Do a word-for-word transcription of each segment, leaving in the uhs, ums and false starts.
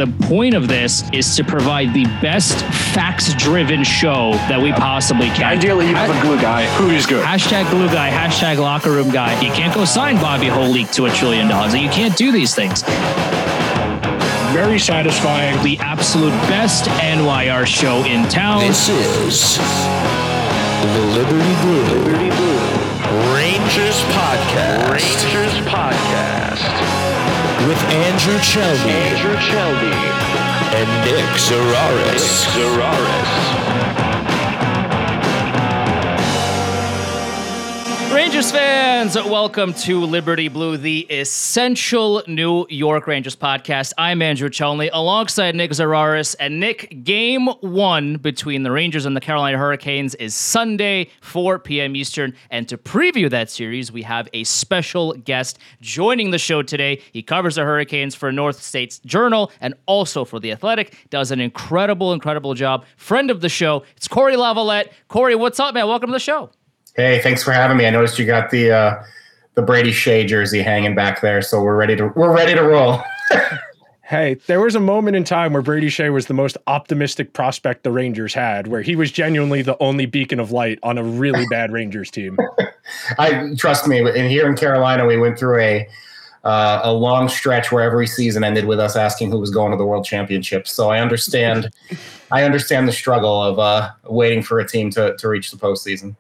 The point of this is to provide the best facts-driven show that we possibly can. Ideally, you have a glue guy who's good. Hashtag glue guy, hashtag locker room guy. You can't go sign Bobby Holik to a trillion dollars. You can't do these things. Very satisfying. The absolute best N Y R show in town. This is the Liberty Blue, Liberty Blue Rangers Podcast. Rangers Podcast. With Andrew Chelby. Andrew Chelby. And Nick Zararis. Nick Zararis. Rangers fans, welcome to Liberty Blue, the essential New York Rangers podcast. I'm Andrew Chelney, alongside Nick Zararis. And Nick, game one between the Rangers and the Carolina Hurricanes is Sunday, four p.m. Eastern. And to preview that series, we have a special guest joining the show today. He covers the Hurricanes for North States Journal and also for The Athletic. Does an incredible, incredible job. Friend of the show, it's Corey Lavalette. Corey, what's up, man? Welcome to the show. Hey, thanks for having me. I noticed you got the uh, the Brady Shea jersey hanging back there, so we're ready to we're ready to roll. Hey, there was a moment in time where Brady Shea was the most optimistic prospect the Rangers had, where he was genuinely the only beacon of light on a really bad Rangers team. I trust me. In here in Carolina, we went through a uh, a long stretch where every season ended with us asking who was going to the World Championship. So I understand. I understand the struggle of uh, waiting for a team to to reach the postseason.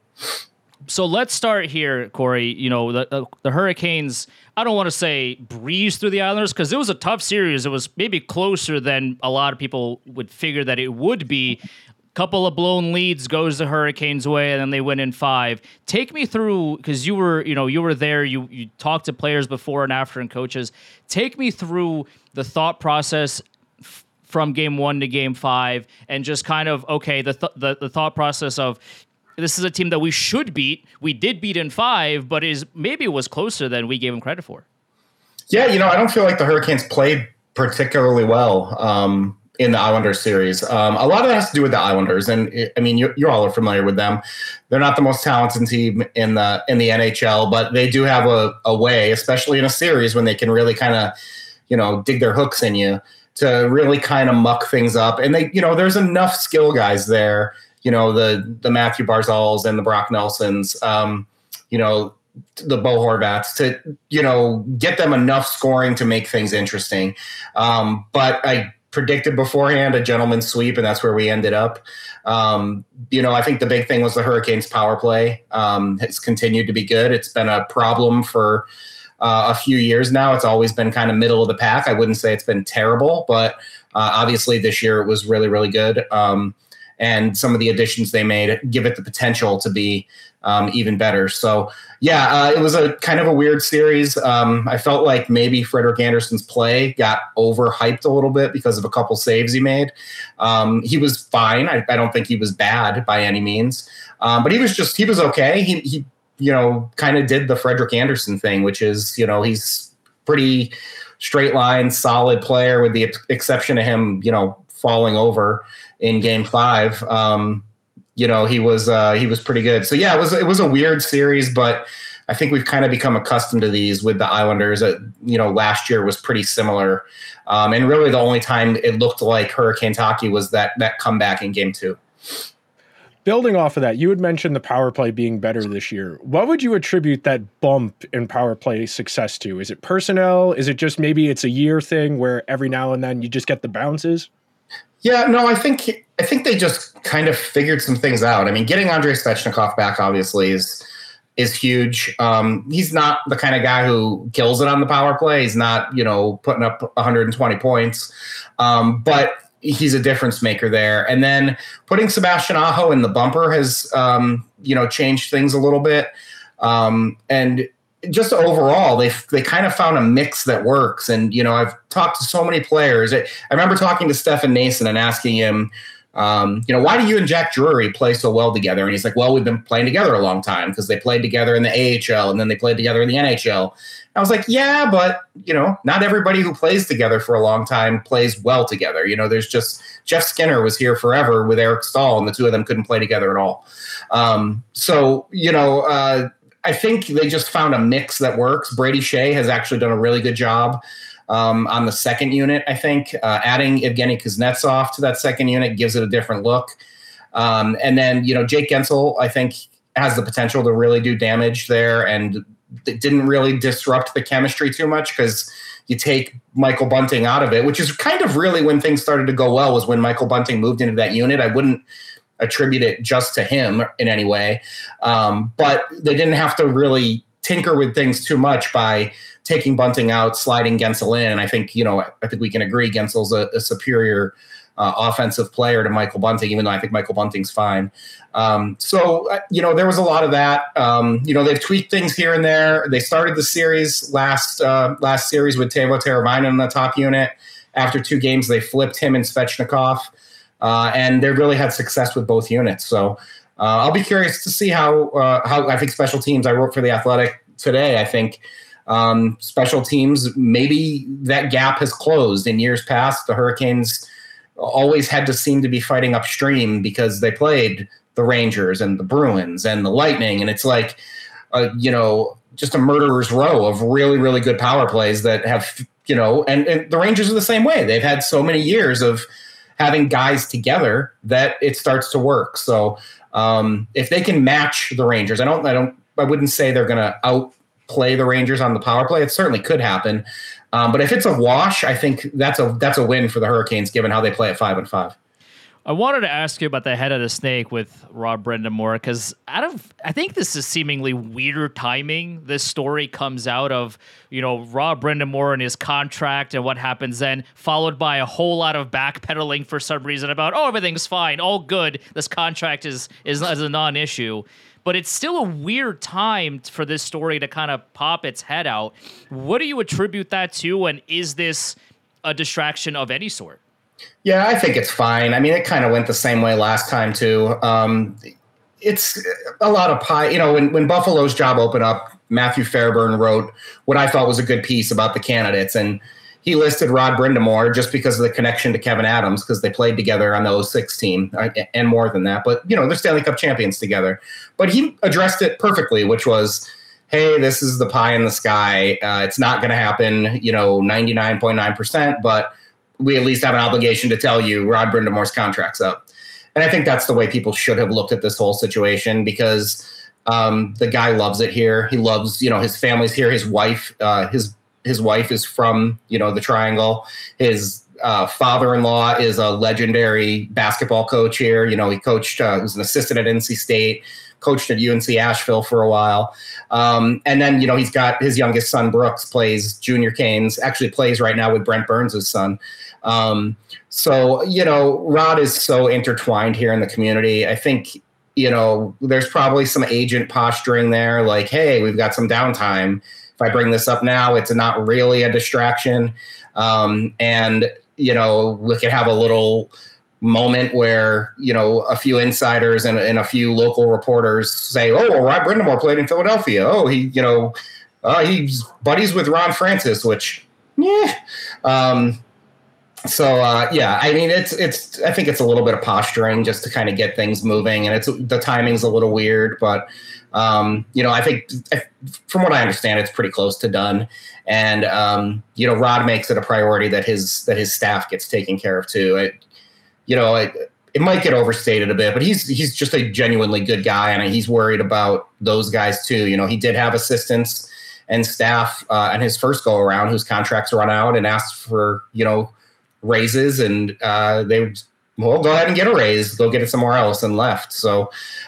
So let's start here, Corey. You know, the, the, the Hurricanes, I don't want to say breeze through the Islanders because it was a tough series. It was maybe closer than a lot of people would figure that it would be. Couple of blown leads goes the Hurricanes' way, and then they win in five. Take me through, because you were, you know, you were there. You you talked to players before and after and coaches. Take me through the thought process f- from game one to game five, and just kind of okay, the th- the, the thought process of. This is a team that we should beat. We did beat in five, but is maybe it was closer than we gave them credit for. Yeah, you know, I don't feel like the Hurricanes played particularly well um, in the Islanders series. Um, a lot of that has to do with the Islanders, and it, I mean, you, you all are familiar with them. They're not the most talented team in the in the N H L, but they do have a, a way, especially in a series, when they can really kind of, you know, dig their hooks in you to really kind of muck things up. And they, you know, there's enough skill guys there. You know, the the Matthew Barzals and the Brock Nelsons, um, you know, the Bo Horvats to, you know, get them enough scoring to make things interesting. Um, but I predicted beforehand a gentleman's sweep, and that's where we ended up. Um, you know, I think the big thing was the Hurricanes' power play. Um, it's continued to be good. It's been a problem for uh, a few years now. It's always been kind of middle of the pack. I wouldn't say it's been terrible, but uh, obviously this year it was really, really good. Um, And some of the additions they made give it the potential to be um, even better. So, yeah, uh, it was a kind of a weird series. Um, I felt like maybe Frederik Andersen's play got overhyped a little bit because of a couple saves he made. Um, he was fine. I, I don't think he was bad by any means. Um, but he was just, he was okay. He, he you know, kind of did the Frederik Andersen thing, which is, you know, he's pretty straight line, solid player with the exception of him, you know, falling over in game five. Um, you know, he was, uh, he was pretty good. So yeah, it was, it was a weird series, but I think we've kind of become accustomed to these with the Islanders. Uh, you know, last year was pretty similar. Um, and really the only time it looked like Hurricanes hockey was that, that comeback in game two. Building off of that, you had mentioned the power play being better this year. What would you attribute that bump in power play success to? Is it personnel? Is it just maybe it's a year thing where every now and then you just get the bounces? Yeah, no, I think I think they just kind of figured some things out. I mean, getting Andrei Svechnikov back obviously is is huge. Um, he's not the kind of guy who kills it on the power play. He's not, you know, putting up one hundred twenty points, um, but he's a difference maker there. And then putting Sebastian Aho in the bumper has, um, you know, changed things a little bit. Um, and just overall, they they kind of found a mix that works. And, you know, I've talked to so many players. I remember talking to Stefan Nason and asking him, um, you know, why do you and Jack Drury play so well together? And he's like, well, we've been playing together a long time because they played together in the A H L and then they played together in the N H L. I was like, yeah, but, you know, not everybody who plays together for a long time plays well together. You know, there's just Jeff Skinner was here forever with Eric Stahl, and the two of them couldn't play together at all. Um, so, you know, uh, I think they just found a mix that works. Brady Shea has actually done a really good job um, on the second unit. I think uh, adding Evgeny Kuznetsov to that second unit gives it a different look. Um, and then, you know, Jake Gensel, I think, has the potential to really do damage there, and it didn't really disrupt the chemistry too much because you take Michael Bunting out of it, which is kind of really when things started to go well, was when Michael Bunting moved into that unit. I wouldn't attribute it just to him in any way, um, but they didn't have to really tinker with things too much by taking Bunting out, sliding Gensel in. And I think, you know, I think we can agree Gensel's a, a superior uh, offensive player to Michael Bunting, even though I think Michael Bunting's fine. Um, so, uh, you know, there was a lot of that. Um, you know, they've tweaked things here and there. They started the series last uh, last series with Teuvo Teravainen in the top unit. After two games, they flipped him and Svechnikov, uh, and they really had success with both units. So uh, I'll be curious to see how, uh, how I think special teams, I wrote for The Athletic today, I think um, special teams, maybe that gap has closed. In years past, the Hurricanes always had to seem to be fighting upstream because they played the Rangers and the Bruins and the Lightning. And it's like, uh, you know, just a murderer's row of really, really good power plays that have, you know, and, and the Rangers are the same way. They've had so many years of having guys together that it starts to work. So um, if they can match the Rangers, I don't, I don't, I wouldn't say they're going to outplay the Rangers on the power play. It certainly could happen. Um, but if it's a wash, I think that's a, that's a win for the Hurricanes, given how they play at five and five. I wanted to ask you about the head of the snake with Rod Brind'Amour, because out of I think this is seemingly weird timing. This story comes out of, you know, Rod Brind'Amour and his contract and what happens then, followed by a whole lot of backpedaling for some reason about, oh, everything's fine, all good. This contract is is, is a non-issue. But it's still a weird time for this story to kind of pop its head out. What do you attribute that to, and is this a distraction of any sort? Yeah, I think it's fine. I mean, it kind of went the same way last time, too. Um, it's a lot of pie. You know, when, when Buffalo's job opened up, Matthew Fairburn wrote what I thought was a good piece about the candidates. And he listed Rod Brind'Amour just because of the connection to Kevin Adams, because they played together on the oh six team and more than that. But, you know, they're Stanley Cup champions together. But he addressed it perfectly, which was, hey, this is the pie in the sky. Uh, it's not going to happen, you know, ninety-nine point nine percent, but we at least have an obligation to tell you Rod Brind'Amour's contract's up. And I think that's the way people should have looked at this whole situation, because um, the guy loves it here. He loves, you know, his family's here. His wife, uh, his his wife is from, you know, the Triangle. His uh, father-in-law is a legendary basketball coach here. You know, he coached, uh, was an assistant at N C State, coached at U N C Asheville for a while. Um, and then, you know, he's got his youngest son, Brooks, plays junior Canes, actually plays right now with Brent Burns' son. Um, so, you know, Rod is so intertwined here in the community. I think, you know, there's probably some agent posturing there, like, hey, we've got some downtime. If I bring this up now, it's not really a distraction. Um, and, you know, we could have a little moment where, you know, a few insiders and, and a few local reporters say, oh, well, Rod Brind'Amour played in Philadelphia. Oh, he, you know, uh, he's buddies with Ron Francis, which, yeah. Um, So, uh, yeah, I mean, it's, it's, I think it's a little bit of posturing just to kind of get things moving, and it's, the timing's a little weird, but, um, you know, I think from what I understand, it's pretty close to done. And, um, you know, Rod makes it a priority that his, that his staff gets taken care of too. It, you know, it, it might get overstated a bit, but he's, he's just a genuinely good guy, and he's worried about those guys too. You know, he did have assistants and staff, uh, in his first go around whose contracts run out and asked for, you know, raises, and uh, they would, well, go ahead and get a raise, go get it somewhere else, and left. So,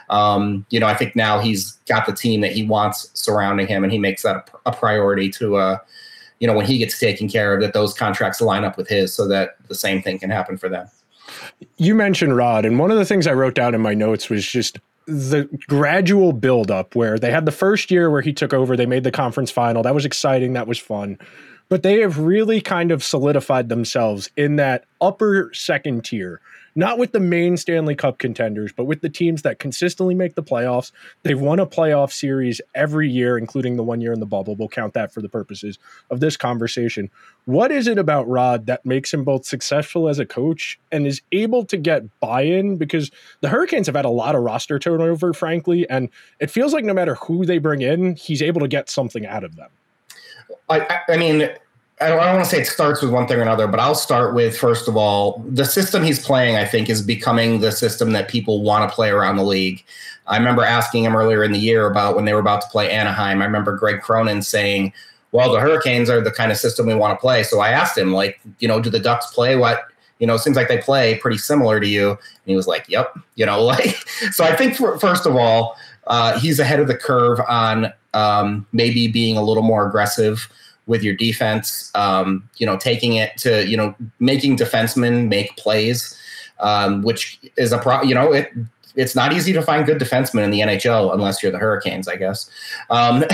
um, you know, I think now he's got the team that he wants surrounding him, and he makes that a, a priority to, uh, you know, when he gets taken care of, that those contracts line up with his so that the same thing can happen for them. You mentioned Rod, and one of the things I wrote down in my notes was just the gradual buildup where they had the first year where he took over, they made the conference final. That was exciting. That was fun. But they have really kind of solidified themselves in that upper second tier, not with the main Stanley Cup contenders, but with the teams that consistently make the playoffs. They've won a playoff series every year, including the one year in the bubble. We'll count that for the purposes of this conversation. What is it about Rod that makes him both successful as a coach and is able to get buy-in? Because the Hurricanes have had a lot of roster turnover, frankly, and it feels like no matter who they bring in, he's able to get something out of them. I, I mean, I don't, I don't want to say it starts with one thing or another, but I'll start with, first of all, the system he's playing, I think, is becoming the system that people want to play around the league. I remember asking him earlier in the year about when they were about to play Anaheim. I remember Greg Cronin saying, well, the Hurricanes are the kind of system we want to play. So I asked him, like, you know, do the Ducks play what, you know, it seems like they play pretty similar to you. And he was like, yep. You know, like, so I think for, first of all, uh, he's ahead of the curve on um, maybe being a little more aggressive with your defense, um, you know, taking it to, you know, making defensemen make plays, um, which is a pro, you know, it, it's not easy to find good defensemen in the N H L unless you're the Hurricanes, I guess. Um,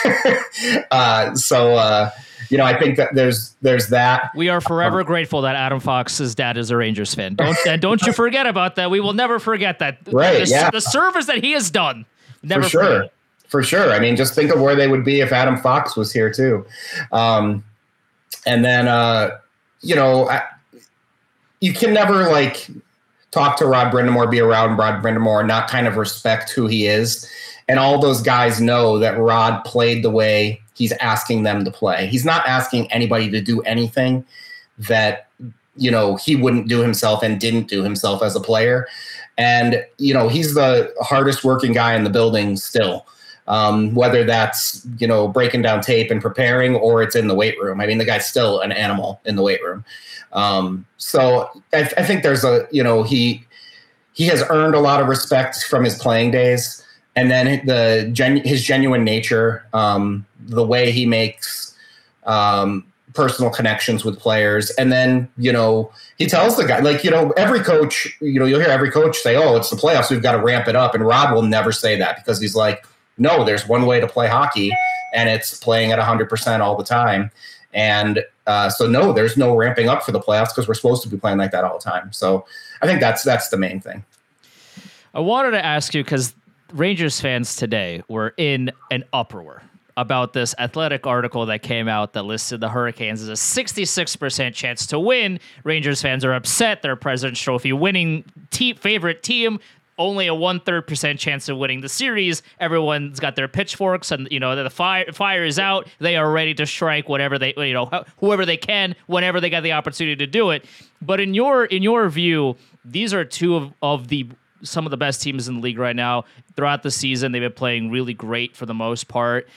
uh, so, uh, you know, I think that there's there's that. We are forever um, grateful that Adam Fox's dad is a Rangers fan. Don't and don't you forget about that. We will never forget that. Right? The, yeah. The service that he has done. Never For sure. Forget. For sure. I mean, just think of where they would be if Adam Fox was here too. Um, and then, uh, you know, I, you can never like talk to Rod Brind'Amour, be around Rod Brind'Amour, and not kind of respect who he is. And all those guys know that Rod played the way he's asking them to play. He's not asking anybody to do anything that, you know, he wouldn't do himself and didn't do himself as a player. And, you know, he's the hardest working guy in the building still. Um, whether that's, you know, breaking down tape and preparing, or it's in the weight room. I mean, the guy's still an animal in the weight room. Um, so I, I think there's a, you know, he, he has earned a lot of respect from his playing days, and then the gen, his genuine nature, um, the way he makes, um, personal connections with players. And then, you know, he tells the guy, like, you know, every coach, you know, you'll hear every coach say, oh, it's the playoffs, we've got to ramp it up. And Rod will never say that, because he's like, no, there's one way to play hockey, and it's playing at one hundred percent all the time. And uh, so, no, there's no ramping up for the playoffs, because we're supposed to be playing like that all the time. So I think that's that's the main thing. I wanted to ask you, because Rangers fans today were in an uproar about this Athletic article that came out that listed the Hurricanes as a sixty-six percent chance to win. Rangers fans are upset. Their President's Trophy winning team, favorite team, only a one-third percent chance of winning the series. Everyone's got their pitchforks, and, you know, the fire fire is out. They are ready to strike whatever they, you know, whoever they can, whenever they got the opportunity to do it. But in your in your view, these are two of, of the some of the best teams in the league right now. Throughout the season, they've been playing really great for the most part.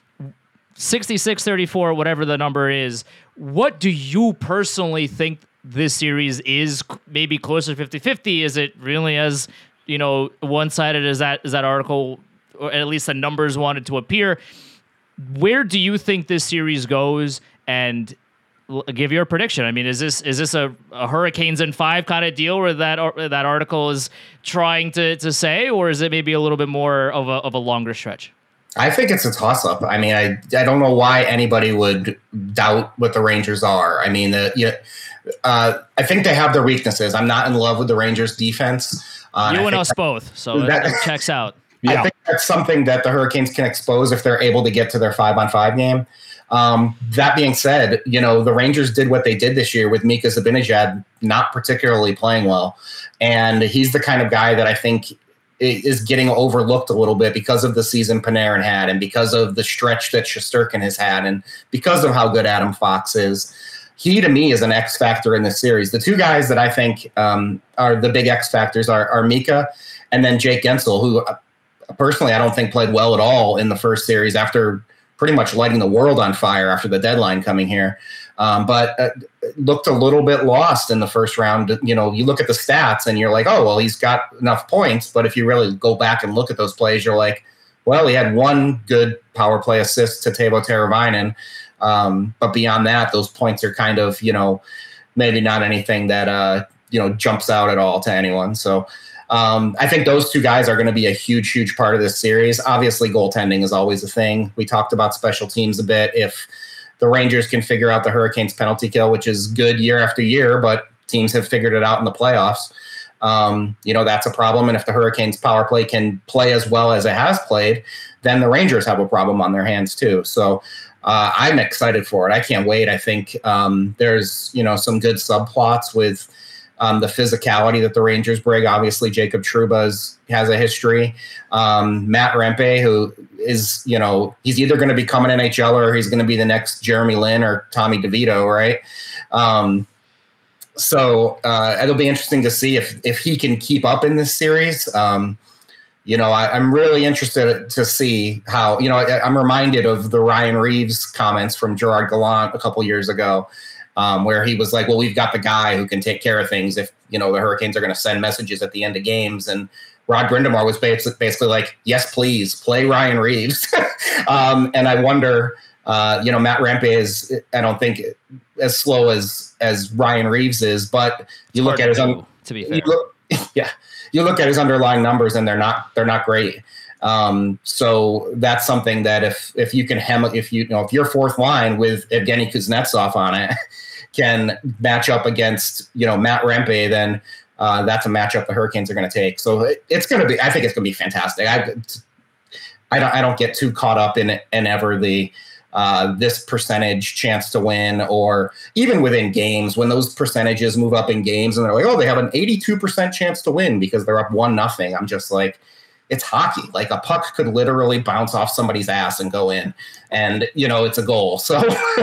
sixty-six thirty-four, whatever the number is. What do you personally think this series is? Maybe closer to fifty-fifty? Is it really as, you know, one-sided as that as that article, or at least the numbers wanted to appear? Where do you think this series goes? And l- give your prediction. I mean, is this is this a, a Hurricanes in five kind of deal where that or, that article is trying to, to say, or is it maybe a little bit more of a of a longer stretch? I think it's a toss-up. I mean, I I don't know why anybody would doubt what the Rangers are. I mean, uh, yeah, uh, I think they have their weaknesses. I'm not in love with the Rangers defense. Uh, you and and us that, both, so that, that checks out. I think that's something that the Hurricanes can expose if they're able to get to their five-on-five game. Um, that being said, you know, the Rangers did what they did this year with Mika Zibanejad not particularly playing well. And he's the kind of guy that I think is getting overlooked a little bit because of the season Panarin had, and because of the stretch that Shesterkin has had, and because of how good Adam Fox is. He, to me, is an X factor in this series. The two guys that I think um, are the big X factors are, are Mika and then Jake Gensel, who uh, personally I don't think played well at all in the first series after pretty much lighting the world on fire after the deadline coming here. Um, but uh, looked a little bit lost in the first round. You know, you look at the stats and you're like, oh, well, he's got enough points. But if you really go back and look at those plays, you're like, well, he had one good power play assist to Teuvo Teravainen. Um, but beyond that, those points are kind of, you know, maybe not anything that, uh, you know, jumps out at all to anyone. So um, I think those two guys are going to be a huge, huge part of this series. Obviously, goaltending is always a thing. We talked about special teams a bit. If the Rangers can figure out the Hurricanes penalty kill, which is good year after year, but teams have figured it out in the playoffs, um, you know, that's a problem. And if the Hurricanes power play can play as well as it has played, then the Rangers have a problem on their hands too. So uh, I'm excited for it. I can't wait. I think um, there's, you know, some good subplots with um, the physicality that the Rangers bring. Obviously, Jacob Trouba has a history. Um, Matt Rempe, who is, you know, he's either going to become an N H L or he's going to be the next Jeremy Lin or Tommy DeVito, right? Um, so uh, it'll be interesting to see if if he can keep up in this series. Um, you know, I, I'm really interested to see how, you know, I, I'm reminded of the Ryan Reeves comments from Gerard Gallant a couple years ago, um, where he was like, well, we've got the guy who can take care of things if, you know, the Hurricanes are going to send messages at the end of games. And Rod Brindamore was basically, basically like, yes, please play Ryan Reeves. um, and I wonder, uh, you know, Matt Rempe is, I don't think as slow as, as Ryan Reeves is, but you look at his, un- to be fair. You look, yeah. You look at his underlying numbers and they're not they're not great. Um, so that's something that if if you can hem if you, you know if your fourth line with Evgeny Kuznetsov on it can match up against, you know, Matt Rempe, then uh, that's a matchup the Hurricanes are going to take. So it, it's going to be I think it's going to be fantastic. I I don't I don't get too caught up in in ever the Uh, this percentage chance to win, or even within games when those percentages move up in games and they're like, oh, they have an eighty-two percent chance to win because they're up one nothing. I'm just like, it's hockey. Like a puck could literally bounce off somebody's ass and go in, and you know, it's a goal. So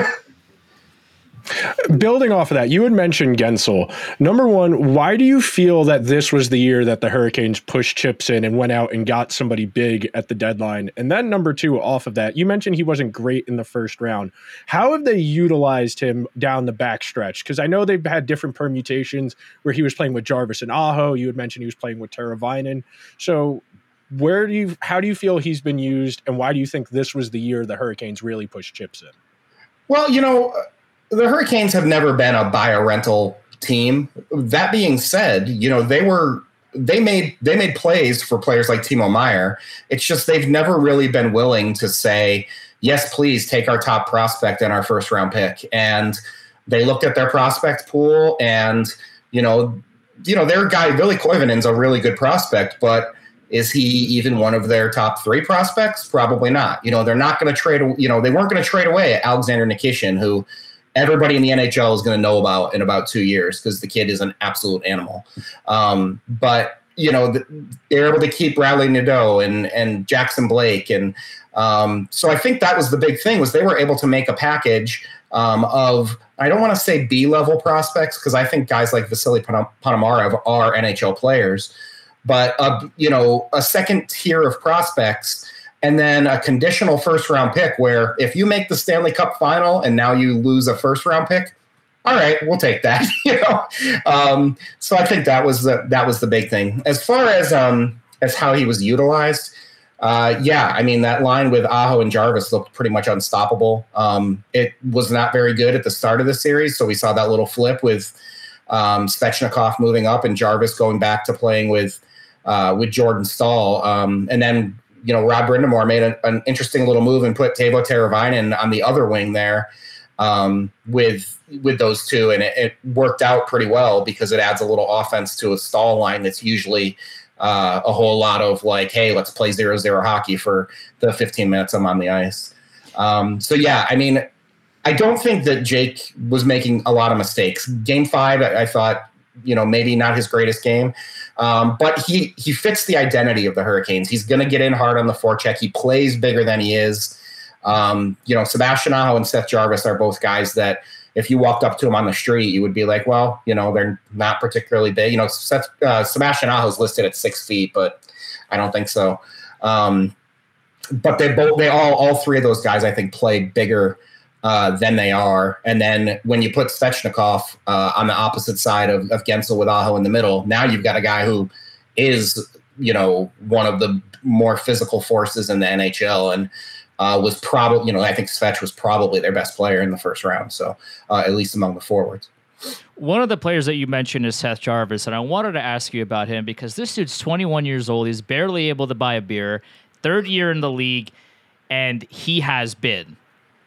building off of that, you had mentioned Gensel. Number one, why do you feel that this was the year that the Hurricanes pushed chips in and went out and got somebody big at the deadline? And then number two, off of that, you mentioned he wasn't great in the first round. How have they utilized him down the backstretch? Because I know they've had different permutations where he was playing with Jarvis and Aho. You had mentioned he was playing with Teravainen. So where do you, how do you feel he's been used, and why do you think this was the year the Hurricanes really pushed chips in? Well, you know, the Hurricanes have never been a buy a rental team. That being said, you know, they were they made they made plays for players like Timo Meier. It's just they've never really been willing to say, yes, please take our top prospect and our first round pick. And they looked at their prospect pool, and you know, you know, their guy Billy Koivunen's a really good prospect, but is he even one of their top three prospects? Probably not. You know, they're not going to trade. You know, they weren't going to trade away Alexander Nikishin, who everybody in the N H L is going to know about in about two years because the kid is an absolute animal. Um, but, you know, the, they're able to keep Bradley Nadeau and, and Jackson Blake. And um, so I think that was the big thing, was they were able to make a package um, of, I don't want to say B-level prospects, because I think guys like Vasily Ponomarev are N H L players, but, uh, you know, a second tier of prospects, and then a conditional first round pick where if you make the Stanley Cup final and now you lose a first round pick, all right, we'll take that. you know, um, so I think that was the that was the big thing. As far as um, as how he was utilized, uh, yeah, I mean that line with Aho and Jarvis looked pretty much unstoppable. Um, it was not very good at the start of the series, so we saw that little flip with um, Svechnikov moving up and Jarvis going back to playing with uh, with Jordan Staal, um, and then. You know, Rod Brindamore made a, an interesting little move and put Teuvo Teravainen on the other wing there um, with with those two, and it, it worked out pretty well because it adds a little offense to a Staal line that's usually uh, a whole lot of like, hey, let's play zero zero hockey for the fifteen minutes I'm on the ice. Um, so yeah, I mean, I don't think that Jake was making a lot of mistakes. Game five, I, I thought, you know, maybe not his greatest game. Um, but he he fits the identity of the Hurricanes. He's going to get in hard on the forecheck. He plays bigger than he is. Um, you know, Sebastian Aho and Seth Jarvis are both guys that if you walked up to them on the street, you would be like, well, you know, they're not particularly big. You know, Seth, uh, Sebastian Aho is listed at six feet, but I don't think so. Um, but they both, they all, all three of those guys, I think, play bigger Uh, than they are. And then when you put Svechnikov uh, on the opposite side of, of Gensel with Aho in the middle, now you've got a guy who is, you know, one of the more physical forces in the N H L, and uh, was probably, you know, I think Svech was probably their best player in the first round. So uh, at least among the forwards. One of the players that you mentioned is Seth Jarvis, and I wanted to ask you about him because this dude's twenty-one years old. He's barely able to buy a beer, third year in the league, and he has been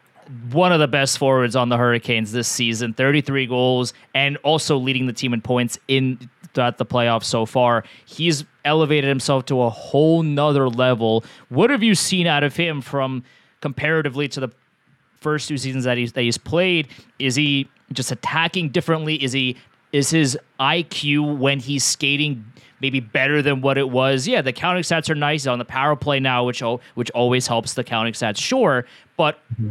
one of the best forwards on the Hurricanes this season, thirty-three goals, and also leading the team in points in throughout the playoffs so far. He's elevated himself to a whole nother level. What have you seen out of him from comparatively to the first two seasons that he's, that he's played? Is he just attacking differently? Is he is his I Q when he's skating maybe better than what it was? Yeah, the counting stats are nice. He's on the power play now, which which always helps the counting stats, sure. But mm-hmm.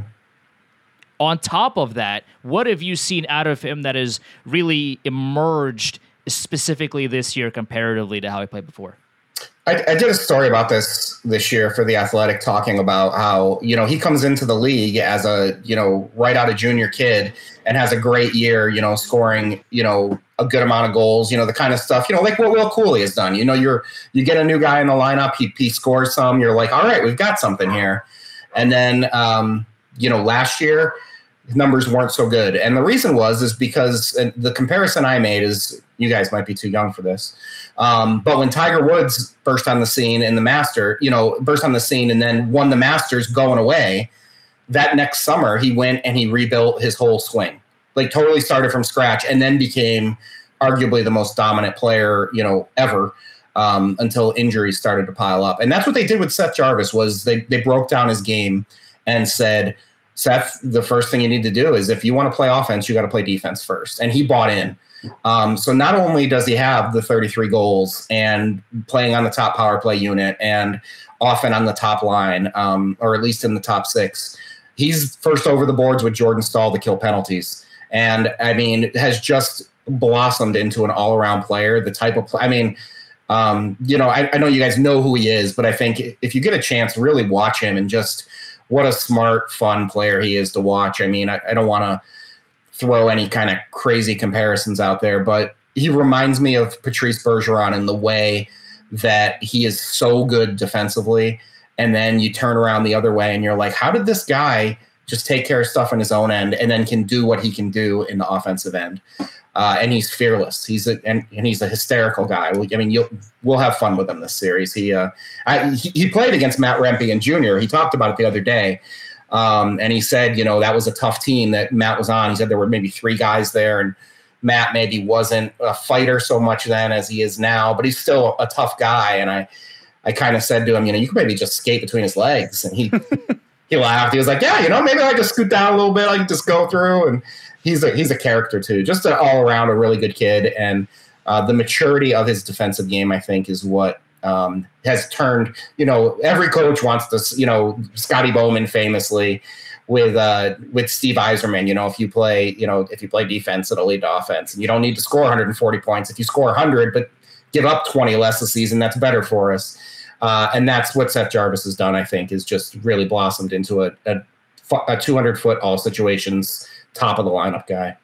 on top of that, what have you seen out of him that has really emerged specifically this year comparatively to how he played before? I, I did a story about this this year for The Athletic, talking about how, you know, he comes into the league as a, you know, right out of junior kid and has a great year, you know, scoring, you know, a good amount of goals, you know, the kind of stuff, you know, like what Will Cooley has done. You know, you're you get a new guy in the lineup, he, he scores some, you're like, all right, we've got something here. And then, um, you know, last year, his numbers weren't so good. And the reason was is because and the comparison I made is, you guys might be too young for this. Um, but when Tiger Woods burst on the scene in the Master, you know, burst on the scene and then won the Masters going away, that next summer he went and he rebuilt his whole swing, like totally started from scratch, and then became arguably the most dominant player, you know, ever, um, until injuries started to pile up. And that's what they did with Seth Jarvis, was they, they broke down his game and said, Seth, the first thing you need to do is if you want to play offense, you got to play defense first. And he bought in. Um, so not only does he have the thirty-three goals and playing on the top power play unit and often on the top line, um, or at least in the top six, he's first over the boards with Jordan Staal to kill penalties. And I mean, has just blossomed into an all around player, the type of play. I mean, um, you know, I, I know you guys know who he is, but I think if you get a chance, really watch him, and just what a smart, fun player he is to watch. I mean, I, I don't want to throw any kind of crazy comparisons out there, but he reminds me of Patrice Bergeron in the way that he is so good defensively. And then you turn around the other way and you're like, how did this guy just take care of stuff on his own end and then can do what he can do in the offensive end? Uh, and he's fearless. He's a, and, and he's a hysterical guy. I mean, you'll, we'll have fun with him this series. He, uh, I, he, he played against Matt Rempe Junior He talked about it the other day. Um, and he said, you know, that was a tough team that Matt was on. He said there were maybe three guys there, and Matt maybe wasn't a fighter so much then as he is now, but he's still a tough guy. And I, I kind of said to him, you know, you could maybe just skate between his legs. And he, he laughed. He was like, yeah, you know, maybe I just scoot down a little bit. I can just go through. And he's a, he's a character too, just an all around a really good kid. And uh, the maturity of his defensive game, I think, is what, Um, has turned, you know, every coach wants to, you know, Scotty Bowman famously with uh, with Steve Yzerman, you know, if you play, you know, if you play defense, it'll lead to offense. And you don't need to score one hundred forty points. If you score one hundred, but give up twenty less a season, that's better for us. Uh, and that's what Seth Jarvis has done, I think, is just really blossomed into a, a, a two hundred foot all situations, top of the lineup guy.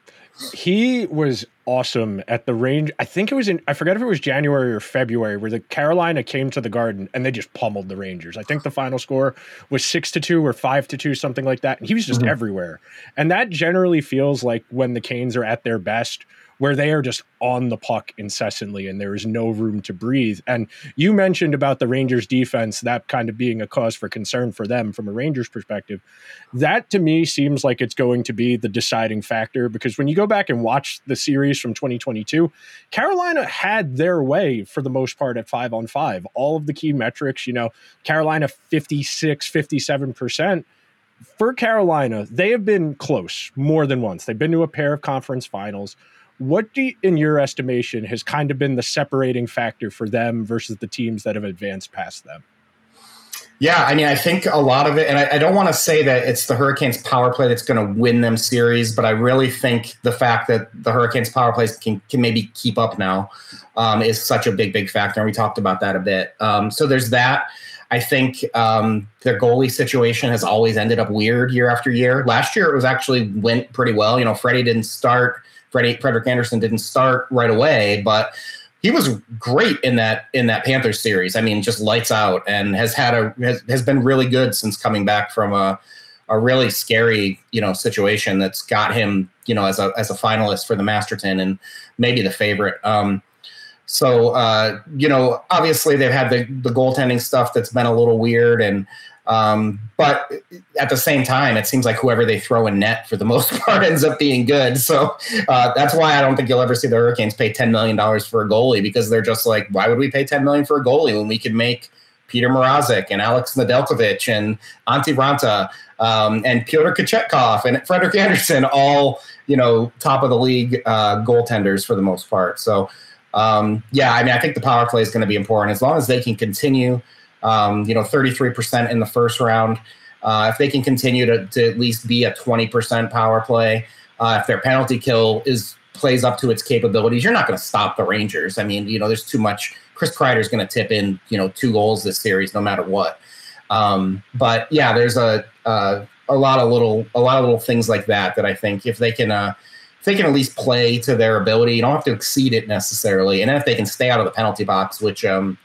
He was awesome at the range. I think it was in, I forget if it was January or February, where the Carolina came to the Garden and they just pummeled the Rangers. I think the final score was six to two or five to two, something like that. And he was just mm-hmm. everywhere. And that generally feels like when the Canes are at their best, where they are just on the puck incessantly and there is no room to breathe. And you mentioned about the Rangers defense, that kind of being a cause for concern for them from a Rangers perspective. That to me seems like it's going to be the deciding factor, because when you go back and watch the series from twenty twenty-two, Carolina had their way for the most part at five on five. All of the key metrics, you know, Carolina fifty-six, fifty-seven percent. For Carolina, they have been close more than once. They've been to a pair of conference finals. What do you, in your estimation, has kind of been the separating factor for them versus the teams that have advanced past them? Yeah, I mean, I think a lot of it, and I, I don't want to say that it's the Hurricanes power play that's going to win them series, but I really think the fact that the Hurricanes power plays can, can maybe keep up now um, is such a big, big factor. And we talked about that a bit. Um, so there's that. I think um, their goalie situation has always ended up weird year after year. Last year, it was actually went pretty well. You know, Freddie didn't start. Freddie, Frederik Andersen didn't start right away, but he was great in that in that Panthers series. I mean, just lights out, and has had a has, has been really good since coming back from a a really scary, you know, situation that's got him, you know, as a as a finalist for the Masterton and maybe the favorite. Um, so uh, you know, obviously they've had the the goaltending stuff that's been a little weird, and um, but at the same time, it seems like whoever they throw in net for the most part ends up being good. So uh, that's why I don't think you'll ever see the Hurricanes pay ten million dollars for a goalie, because they're just like, why would we pay ten million dollars for a goalie when we could make Peter Mrazek and Alex Nedeljkovic and Antti Ranta um, and Pyotr Kochetkov and Frederik Andersen, all, you know, top of the league uh, goaltenders for the most part. So, um, yeah, I mean, I think the power play is going to be important as long as they can continue, um, you know, thirty-three percent in the first round. Uh, if they can continue to, to at least be a twenty percent power play, uh, if their penalty kill is plays up to its capabilities, you're not going to stop the Rangers. I mean, you know, there's too much. Chris Kreider's going to tip in, you know, two goals this series, no matter what. Um, but yeah, there's a, a a lot of little a lot of little things like that that I think if they can uh, if they can at least play to their ability, you don't have to exceed it necessarily, and then if they can stay out of the penalty box, which um,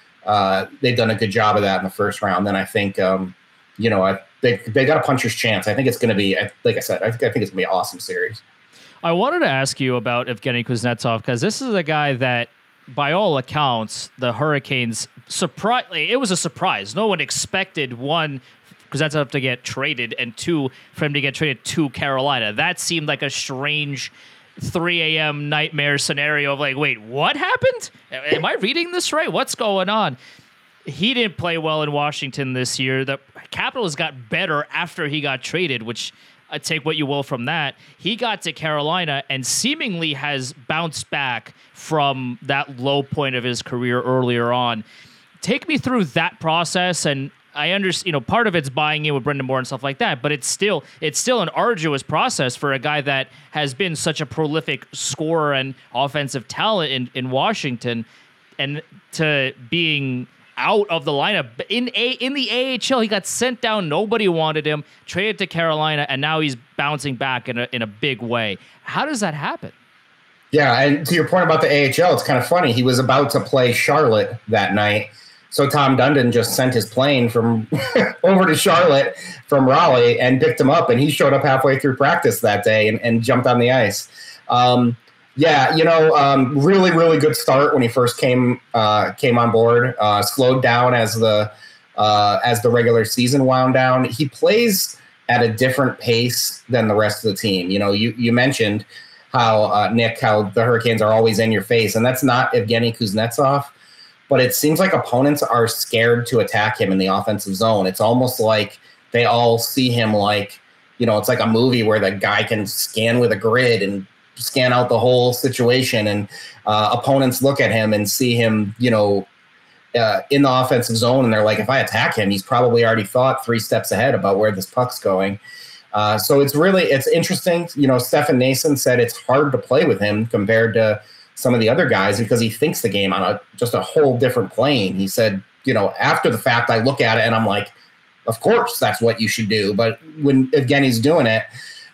uh, they've done a good job of that in the first round, then I think um, you know I, they they got a puncher's chance. I think it's going to be, like I said, I think I think it's going to be an awesome series. I wanted to ask you about Evgeny Kuznetsov because this is a guy that, by all accounts, the Hurricanes surprise. It was a surprise. No one expected, one, Kuznetsov to get traded, and two, for him to get traded to Carolina. That seemed like a strange three a.m. nightmare scenario of like, wait, what happened? Am I reading this right? What's going on? He didn't play well in Washington this year. The Capitals got better after he got traded, which I take what you will from that. He got to Carolina and seemingly has bounced back from that low point of his career earlier on. Take me through that process, and I understand, you know, part of it's buying in with Brendan Moore and stuff like that, but it's still it's still an arduous process for a guy that has been such a prolific scorer and offensive talent in, in Washington, and to being out of the lineup in a in the A H L. He got sent down. Nobody wanted him. Traded to Carolina, and now he's bouncing back in a in a big way. How does that happen? Yeah, and to your point about the A H L, it's kind of funny. He was about to play Charlotte that night, so Tom Dundon just sent his plane from over to Charlotte from Raleigh and picked him up, and he showed up halfway through practice that day and, and jumped on the ice. Um, Yeah, you know, um, really, really good start when he first came uh, came on board. Uh, slowed down as the uh, as the regular season wound down. He plays at a different pace than the rest of the team. You know, you you mentioned how uh, Nick, how the Hurricanes are always in your face, and that's not Evgeny Kuznetsov. But it seems like opponents are scared to attack him in the offensive zone. It's almost like they all see him like, you know, it's like a movie where the guy can scan with a grid and scan out the whole situation, and uh, opponents look at him and see him, you know, uh, in the offensive zone, and they're like, if I attack him, he's probably already thought three steps ahead about where this puck's going. Uh, so it's really, it's interesting. You know, Stefan Nason said it's hard to play with him compared to some of the other guys because he thinks the game on a just a whole different plane. He said, you know, after the fact, I look at it and I'm like, of course, that's what you should do. But when Evgeny's doing it,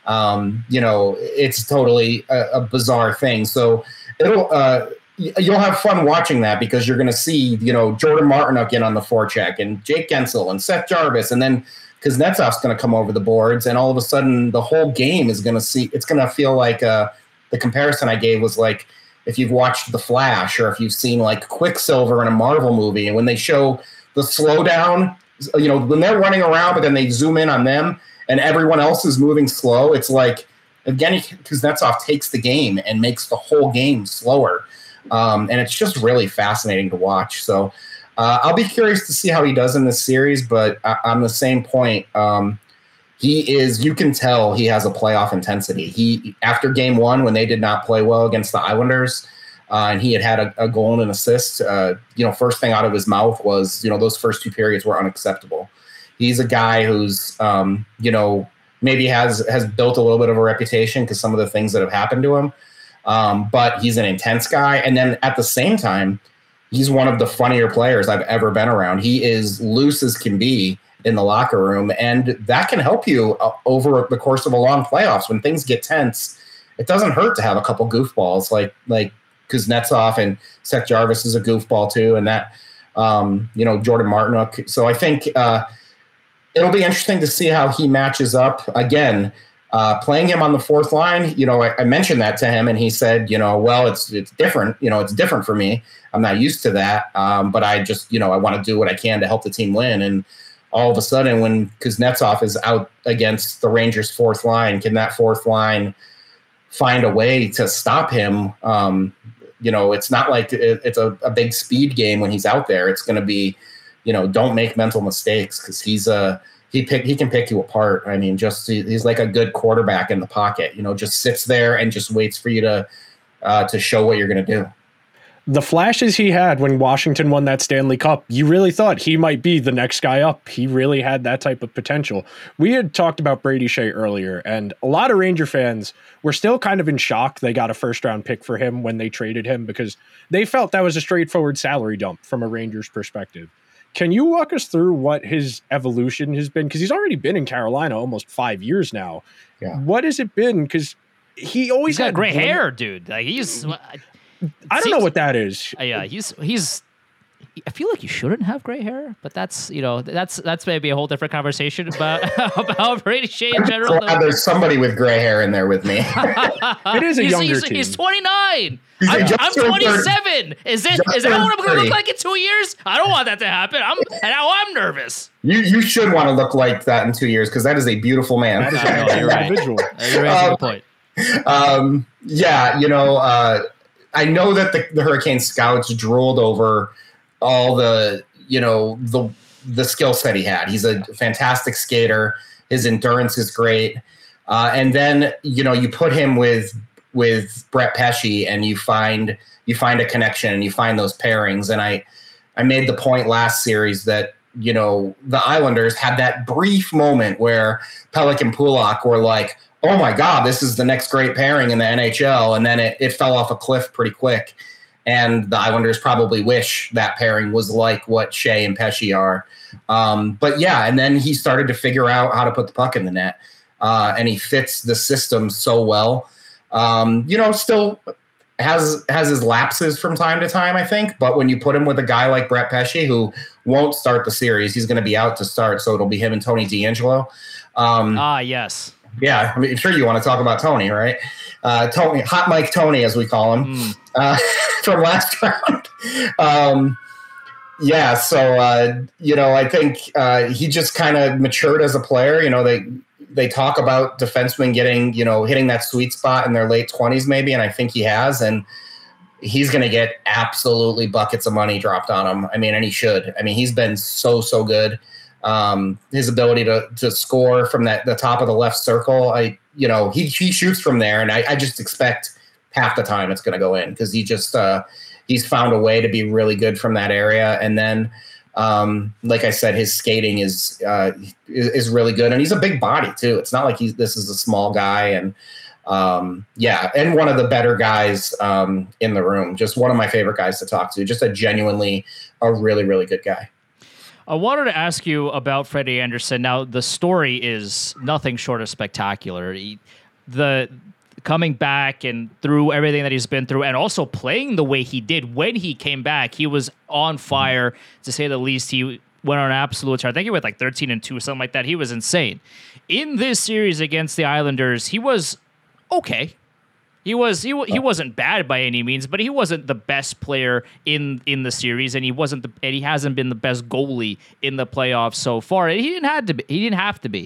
Um, you know, it's totally a, a bizarre thing. So it'll uh, you'll have fun watching that because you're going to see, you know, Jordan Martinook in on the forecheck and Jake Gensel and Seth Jarvis, and then Kuznetsov's going to come over the boards, and all of a sudden the whole game is going to see. It's going to feel like uh, the comparison I gave was like if you've watched The Flash or if you've seen like Quicksilver in a Marvel movie, and when they show the slowdown, you know, when they're running around, but then they zoom in on them. And everyone else is moving slow. It's like Evgeny Kuznetsov takes the game and makes the whole game slower. Um, and it's just really fascinating to watch. So uh, I'll be curious to see how he does in this series. But uh, on the same point, um, he is, you can tell he has a playoff intensity. He, after game one, when they did not play well against the Islanders, uh, and he had had a, a goal and an assist, uh, you know, first thing out of his mouth was, you know, those first two periods were unacceptable. He's a guy who's, um, you know, maybe has has built a little bit of a reputation because some of the things that have happened to him. Um, but he's an intense guy. And then at the same time, he's one of the funnier players I've ever been around. He is loose as can be in the locker room. And that can help you uh, over the course of a long playoffs. When things get tense, it doesn't hurt to have a couple goofballs like like Kuznetsov, and Seth Jarvis is a goofball too. And that, um, you know, Jordan Martinook. So I think uh, – it'll be interesting to see how he matches up. Again, uh, playing him on the fourth line, you know, I, I mentioned that to him, and he said, you know, well, it's it's different. You know, it's different for me. I'm not used to that, um, but I just, you know, I want to do what I can to help the team win. And all of a sudden, when Kuznetsov is out against the Rangers' fourth line, can that fourth line find a way to stop him? Um, you know, it's not like it, it's a, a big speed game when he's out there. It's going to be, you know, don't make mental mistakes because he's a he pick he can pick you apart. I mean, just he, he's like a good quarterback in the pocket. You know, just sits there and just waits for you to uh, to show what you're going to do. The flashes he had when Washington won that Stanley Cup, you really thought he might be the next guy up. He really had that type of potential. We had talked about Brady Shea earlier, and a lot of Ranger fans were still kind of in shock they got a first round pick for him when they traded him, because they felt that was a straightforward salary dump from a Rangers perspective. Can you walk us through what his evolution has been? Because he's already been in Carolina almost five years now. Yeah. What has it been? Because he always He's got had gray one- hair, dude. Like he's. I don't know what that is. Uh, yeah, he's he's. I feel like you shouldn't have gray hair, but that's you know that's that's maybe a whole different conversation about about Brady Shea in general. Glad there's somebody with gray hair in there with me. It is a he's, younger he's, team. he's twenty-nine. He's I'm, just I'm turned twenty-seven. Is this Just is that what I'm turned going to thirty. look like in two years? I don't want that to happen. I'm and now I'm nervous. you you should want to look like that in two years because that is a beautiful man. That is I know, an you're right. individual. Uh, You're raising a point. um, yeah, you know, uh, I know that the, the Hurricane scouts drooled over all the, you know, the the skill set he had. He's a fantastic skater. His endurance is great. Uh, and then, you know, you put him with with Brett Pesce and you find you find a connection and you find those pairings. And I I made the point last series that, you know, the Islanders had that brief moment where Pelech and Pulak were like, oh my God, this is the next great pairing in the N H L. And then it, it fell off a cliff pretty quick. And the Islanders probably wish that pairing was like what Shea and Pesce are. Um, but yeah, and then he started to figure out how to put the puck in the net. Uh, and he fits the system so well. Um, you know, still has has his lapses from time to time, I think. But when you put him with a guy like Brett Pesce, who won't start the series, he's going to be out to start. So it'll be him and Tony DeAngelo. Um, Ah, yes. Yeah, I mean, sure you want to talk about Tony, right? Uh, Tony, Hot Mike Tony, as we call him, Mm. uh, from last round. Um, yeah, so uh, you know, I think uh, he just kind of matured as a player. You know, they they talk about defensemen getting, you know, hitting that sweet spot in their late twenties, maybe, and I think he has, and he's going to get absolutely buckets of money dropped on him. I mean, and he should. I mean, he's been so so good. Um, his ability to to score from that the top of the left circle, I you know he he shoots from there, and I, I just expect half the time it's going to go in because he just uh, he's found a way to be really good from that area. And then, um, like I said, his skating is, uh, is is really good, and he's a big body too. It's not like he's this is a small guy, and um, yeah, and one of the better guys um, in the room. Just one of my favorite guys to talk to. Just a genuinely a really really good guy. I wanted to ask you about Freddie Andersen. Now, the story is nothing short of spectacular. He, the coming back and through everything that he's been through, and also playing the way he did when he came back, he was on fire, to say the least. He went on an absolute tear. I think he went like thirteen and two, something like that. He was insane. In this series against the Islanders, he was okay. He was he he wasn't bad by any means, but he wasn't the best player in in the series, and he wasn't the and he hasn't been the best goalie in the playoffs so far. He didn't have to be. He didn't have to be.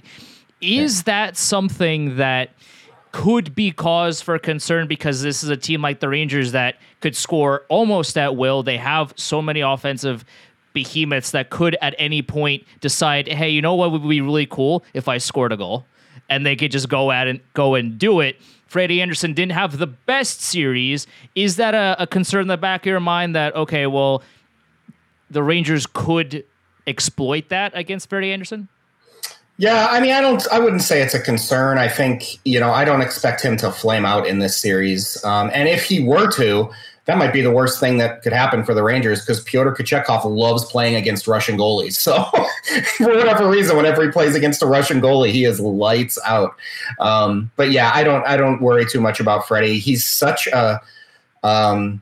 Is yeah. that something that could be cause for concern, because this is a team like the Rangers that could score almost at will? They have so many offensive behemoths that could at any point decide, hey, you know what would be really cool if I scored a goal, and they could just go at and go and do it. Freddie Andersen didn't have the best series. Is that a, a concern in the back of your mind that, okay, well, the Rangers could exploit that against Freddie Andersen? Yeah, I mean, I don't, I wouldn't say it's a concern. I think, you know, I don't expect him to flame out in this series. Um, and if he were to, that might be the worst thing that could happen for the Rangers, because Pyotr Kochetkov loves playing against Russian goalies. So for whatever reason, whenever he plays against a Russian goalie, he is lights out. Um, but yeah, I don't I don't worry too much about Freddie. He's such a um,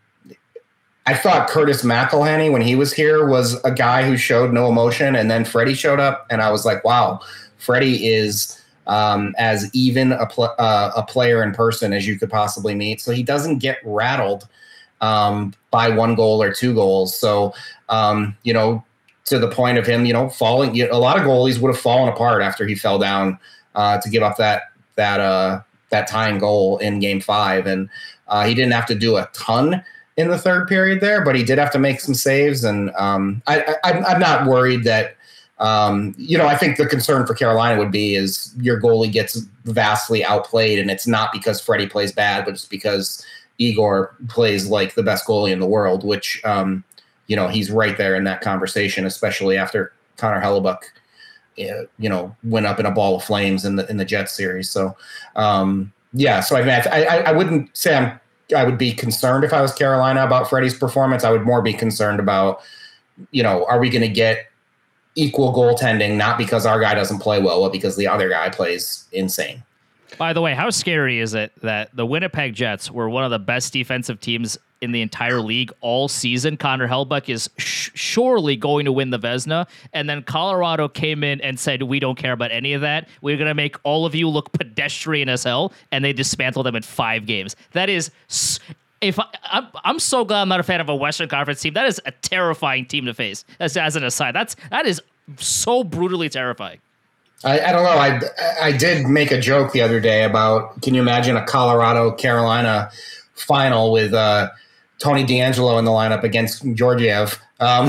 I thought Curtis McElhenney, when he was here, was a guy who showed no emotion, and then Freddie showed up, and I was like, wow, Freddie is um, as even a, pl- uh, a player in person as you could possibly meet. So he doesn't get rattled Um, by one goal or two goals. So, um, you know, to the point of him, you know, falling, you know, a lot of goalies would have fallen apart after he fell down uh, to give up that, that, uh, that tying goal in game five. And uh, he didn't have to do a ton in the third period there, but he did have to make some saves. And um, I, I, I'm not worried that Um, you know, I think the concern for Carolina would be is your goalie gets vastly outplayed, and it's not because Freddie plays bad, but it's because Igor plays like the best goalie in the world, which, um, you know, he's right there in that conversation, especially after Connor Hellebuck, you know, went up in a ball of flames in the in the Jets series. So, um, yeah, so I mean, I, I, I wouldn't say I'm I would be concerned if I was Carolina about Freddie's performance. I would more be concerned about, you know, are we going to get equal goaltending, not because our guy doesn't play well, but because the other guy plays insane. By the way, how scary is it that the Winnipeg Jets were one of the best defensive teams in the entire league all season? Connor Hellebuck is sh- surely going to win the Vezina. And then Colorado came in and said, we don't care about any of that. We're going to make all of you look pedestrian as hell. And they dismantled them in five games. That is... S- If I, I'm, I'm so glad I'm not a fan of a Western Conference team. That is a terrifying team to face. As, as an aside, that's that is so brutally terrifying. I, I don't know. I I did make a joke the other day about, can you imagine a Colorado Carolina final with uh, Tony DeAngelo in the lineup against Georgiev? Um,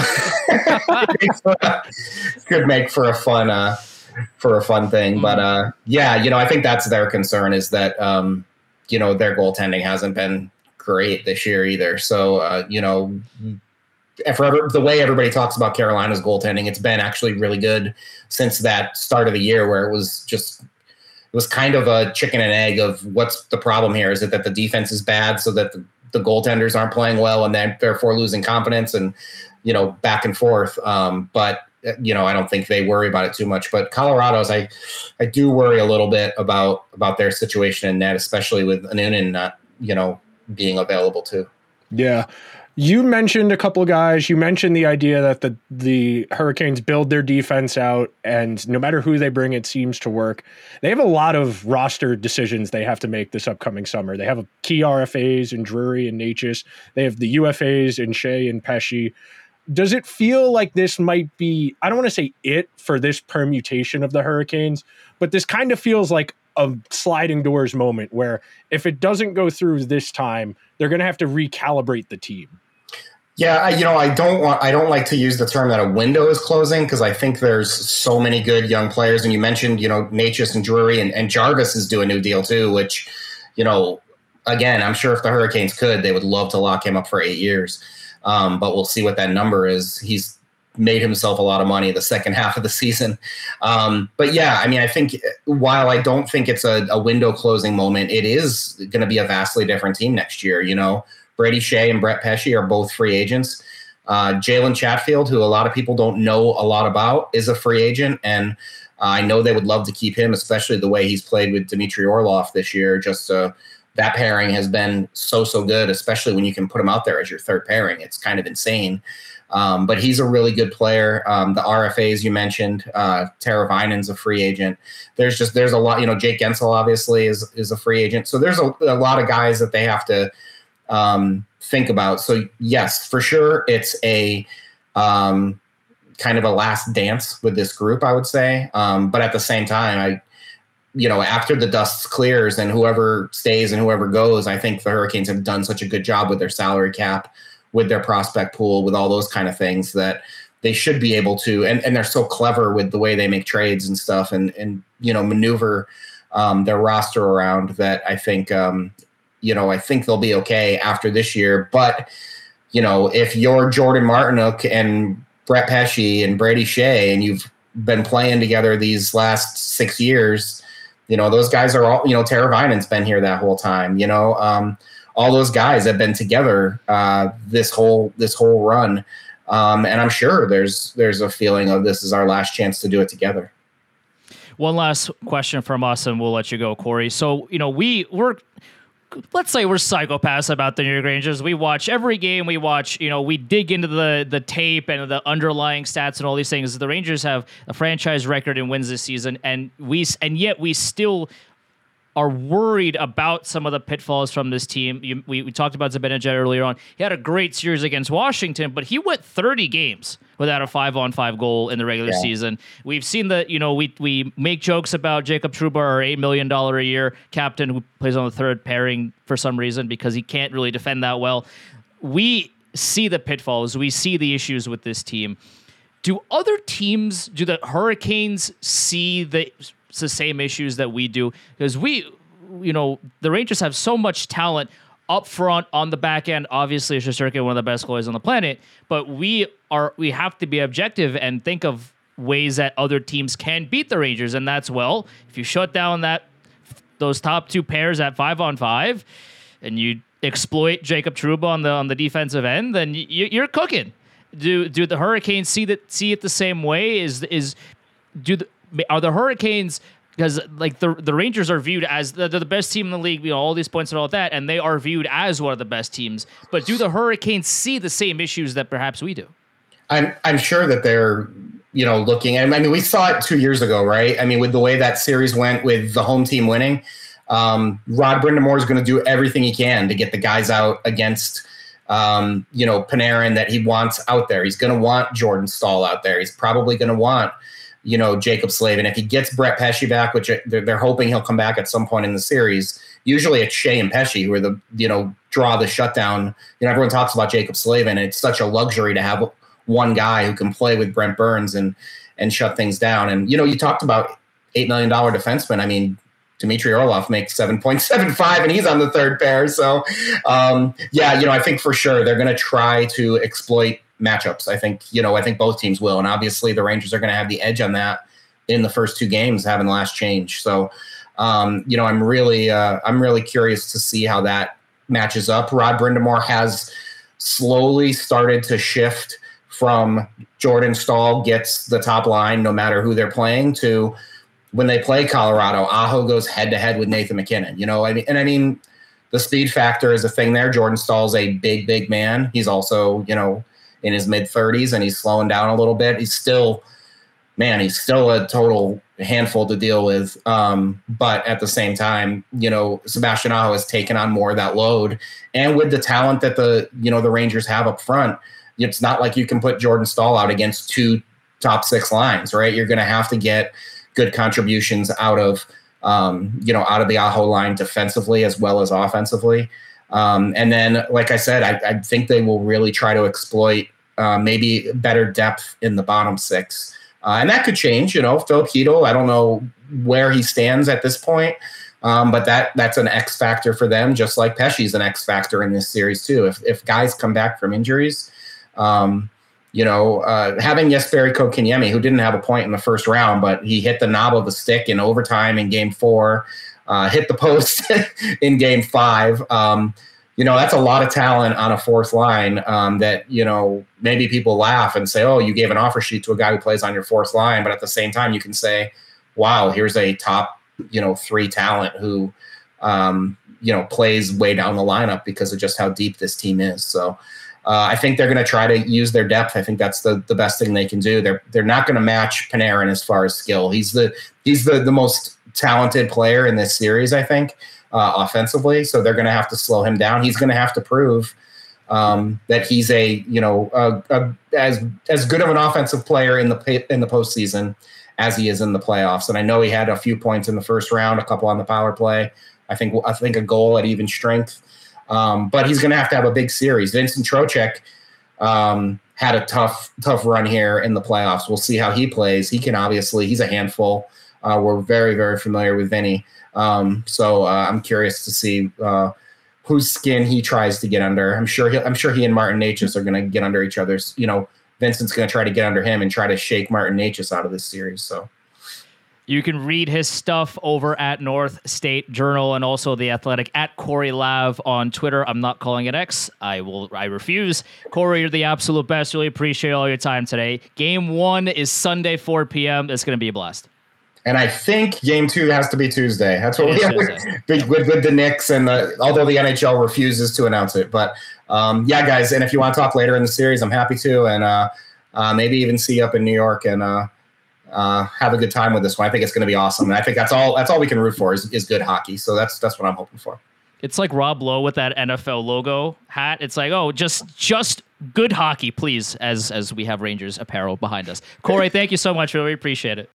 could make for a fun uh, for a fun thing. Mm. But uh, yeah, you know, I think that's their concern, is that um, you know, their goaltending hasn't been great this year either. So, uh, you know, for the way everybody talks about Carolina's goaltending, it's been actually really good since that start of the year, where it was just, it was kind of a chicken and egg of what's the problem here? Is it that the defense is bad so that the, the goaltenders aren't playing well and then therefore losing confidence, and, you know, back and forth. Um, but, you know, I don't think they worry about it too much. But Colorado's, I, I do worry a little bit about, about their situation in net, especially with Noonan not, you know, being available too. Yeah. You mentioned a couple of guys. You mentioned the idea that the, the Hurricanes build their defense out, and no matter who they bring, it seems to work. They have a lot of roster decisions they have to make this upcoming summer. They have key R F As in Drury and Natchez. They have the U F As in Shea and Pesce. Does it feel like this might be, I don't want to say it for this permutation of the Hurricanes, but this kind of feels like a sliding doors moment where if it doesn't go through this time, they're going to have to recalibrate the team? Yeah, I, you know, I don't want, I don't like to use the term that a window is closing, because I think there's so many good young players. And you mentioned, you know, Natchez and Drury, and, and Jarvis is doing a new deal too, which, you know, again, I'm sure if the Hurricanes could, they would love to lock him up for eight years. Um, but we'll see what that number is. He's made himself a lot of money the second half of the season. Um, but yeah, I mean, I think while I don't think it's a, a window closing moment, it is going to be a vastly different team next year. You know, Brady Shea and Brett Pesce are both free agents. Uh, Jalen Chatfield, who a lot of people don't know a lot about, is a free agent. And uh, I know they would love to keep him, especially the way he's played with Dmitry Orlov this year. Just uh, that pairing has been so, so good, especially when you can put him out there as your third pairing. It's kind of insane. Um, but he's a really good player. Um, the R F As you mentioned, uh, Tara Vinan's a free agent. There's just, there's a lot, you know, Jake Gensel obviously is, is a free agent. So there's a, a lot of guys that they have to um, think about. So yes, for sure. It's a um, kind of a last dance with this group, I would say. Um, but at the same time, I, you know, after the dust clears and whoever stays and whoever goes, I think the Hurricanes have done such a good job with their salary cap, with their prospect pool, with all those kind of things, that they should be able to, and, and they're so clever with the way they make trades and stuff, and, and you know, maneuver um, their roster around, that I think, um, you know, I think they'll be okay after this year. But, you know, if you're Jordan Martinook and Brett Pesce and Brady Shea, and you've been playing together these last six years, you know, those guys are all, you know, Tara Vinan's been here that whole time, you know, um, all those guys have been together uh, this whole this whole run, um, and I'm sure there's there's a feeling of this is our last chance to do it together. One last question from us, and we'll let you go, Corey. So, you know, we we're let's say we're psychopaths about the New York Rangers. We watch every game. We watch, you know, we dig into the the tape and the underlying stats and all these things. The Rangers have a franchise record in wins this season, and we and yet we still are worried about some of the pitfalls from this team. You, we, we talked about Zibanejad earlier on. He had a great series against Washington, but he went thirty games without a five-on-five goal in the regular yeah. season. We've seen that, you know, we we make jokes about Jacob Trouba, our eight million dollars a year captain who plays on the third pairing for some reason because he can't really defend that well. We see the pitfalls. We see the issues with this team. do other teams, do the Hurricanes see the, the same issues that we do? Because we, you know, the Rangers have so much talent up front, on the back end. Obviously, Shesterkin, one of the best goalies on the planet, but we are we have to be objective and think of ways that other teams can beat the Rangers, and that's, well, if you shut down that those top two pairs at five on five, and you exploit Jacob Trouba on the on the defensive end, then you, you're cooking. Do do the Hurricanes see that see it the same way? Is is do the, are the Hurricanes? Because like the the Rangers are viewed as the, they're the best team in the league, you know, all these points and all that, and they are viewed as one of the best teams. But do the Hurricanes see the same issues that perhaps we do? I'm I'm sure that they're, you know, looking. I mean, we saw it two years ago, right? I mean, with the way that series went with the home team winning, um, Rod Brind'Amour is going to do everything he can to get the guys out against, um, you know, Panarin that he wants out there. He's going to want Jordan Staal out there. He's probably going to want, you know, Jacob Slavin. If he gets Brett Pesce back, which they're, they're hoping he'll come back at some point in the series, usually it's Shea and Pesce who are the, you know, draw the shutdown. You know, everyone talks about Jacob Slavin. It's such a luxury to have one guy who can play with Brent Burns and and shut things down. And, you know, you talked about eight million dollars defenseman. I mean, Dmitry Orlov makes seven point seven five, and he's on the third pair. So, um, yeah, you know, I think for sure they're going to try to exploit matchups. I think, you know, I think both teams will. And obviously the Rangers are going to have the edge on that in the first two games, having the last change. So, um, you know, I'm really, uh, I'm really curious to see how that matches up. Rod Brind'Amour has slowly started to shift from Jordan Staal gets the top line no matter who they're playing to when they play Colorado, Aho goes head to head with Nathan MacKinnon, you know, I mean, and I mean, the speed factor is a thing there. Jordan Stahl's a big, big man. He's also, you know, in his mid thirties and he's slowing down a little bit. He's still, man, he's still a total handful to deal with. Um, but at the same time, you know, Sebastian Aho has taken on more of that load. And with the talent that the, you know, the Rangers have up front, it's not like you can put Jordan Staal out against two top six lines, right? You're going to have to get good contributions out of, um, you know, out of the Aho line defensively as well as offensively. Um, and then, like I said, I, I think they will really try to exploit uh, maybe better depth in the bottom six. Uh, and that could change, you know, Philip Chytil, I don't know where he stands at this point, um, but that that's an X factor for them, just like Pesce's an X factor in this series too. If if guys come back from injuries, um, you know, uh, having Jesperi Kotkaniemi, who didn't have a point in the first round, but he hit the knob of the stick in overtime in game four, uh, hit the post in game five. Um, you know, that's a lot of talent on a fourth line um, that, you know, maybe people laugh and say, oh, you gave an offer sheet to a guy who plays on your fourth line. But at the same time, you can say, wow, here's a top, you know, three talent who, um, you know, plays way down the lineup because of just how deep this team is. So uh, I think they're going to try to use their depth. I think that's the, the best thing they can do. They're they're not going to match Panarin as far as skill. He's the he's the the most talented player in this series, I think. Uh, offensively, so they're going to have to slow him down. He's going to have to prove um, that he's a you know a, a, as as good of an offensive player in the in the postseason as he is in the playoffs. And I know he had a few points in the first round, a couple on the power play. I think I think a goal at even strength. Um, but he's going to have to have a big series. Vincent Trocheck um, had a tough tough run here in the playoffs. We'll see how he plays. He can obviously he's a handful. Uh, we're very very familiar with Vinny. Um, so uh, I'm curious to see uh, whose skin he tries to get under. I'm sure he, I'm sure he and Martin Necas are going to get under each other's. You know, Vincent's going to try to get under him and try to shake Martin Necas out of this series. So you can read his stuff over at North State Journal and also The Athletic at Corey Lav on Twitter. I'm not calling it X. I will. I refuse. Corey, you're the absolute best. Really appreciate all your time today. Game one is Sunday, four p.m. It's going to be a blast. And I think game two has to be Tuesday. That's what we have with, with, with the Knicks, and the, although the N H L refuses to announce it. But um, yeah, guys, and if you want to talk later in the series, I'm happy to, and uh, uh, maybe even see you up in New York and uh, uh, have a good time with this one. I think it's going to be awesome, and I think that's all. That's all we can root for is, is good hockey. So that's that's what I'm hoping for. It's like Rob Lowe with that N F L logo hat. It's like, oh, just just good hockey, please, as as we have Rangers apparel behind us. Corey, thank you so much. Really appreciate it.